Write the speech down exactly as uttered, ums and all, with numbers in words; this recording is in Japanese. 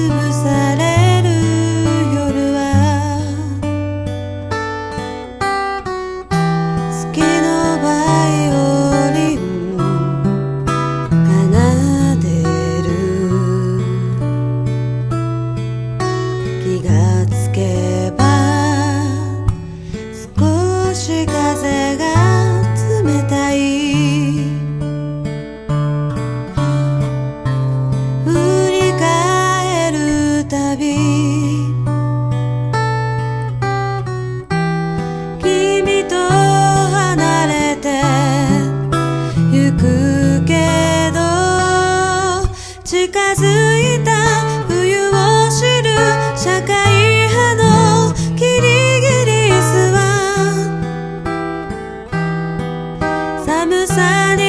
ぶされる夜は月のバイオリン奏でる。気がつけば少し風が冷たい。振り返るたび君と離れてゆくけど、近づいた冬を知る社会派のキリギリスは寒さに